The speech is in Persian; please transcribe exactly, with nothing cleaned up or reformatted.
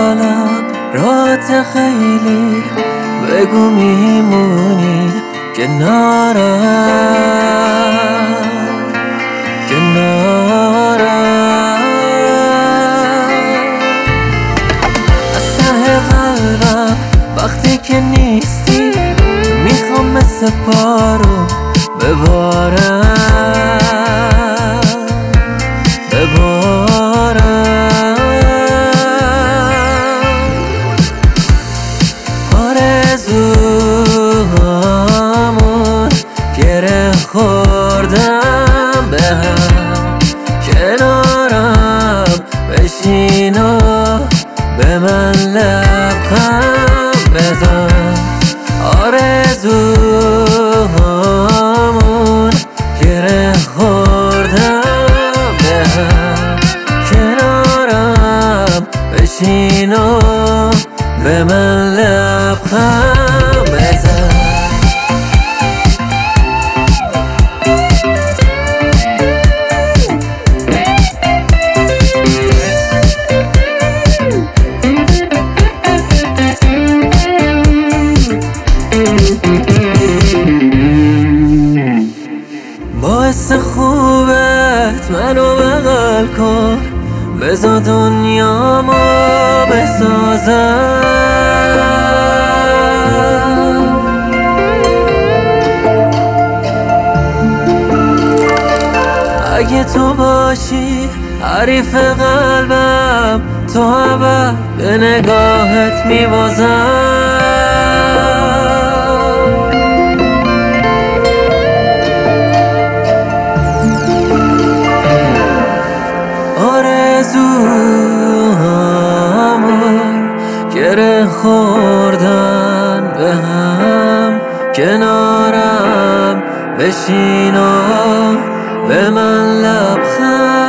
حالم راحت خیلی، بگو میمونی کنارم کنارم. از ته قلبم وقتی که نیستی میخوام مثل پارو ببارم ببارم. آرزوهامون گره خوردم به هم، کنارم بشین و به من لبخند بزن. آرزوهامون گره خوردم به هم، کنارم بشین و به من لبخند بزن. باعث خوبت منو بغل کن، بذار دنیامو بسازم. اگه تو باشی حریف قلبم، تو اول به نگاهت میبازم. آرزوهامون گره خوردن به هم، کنارم بشین و به من لبخند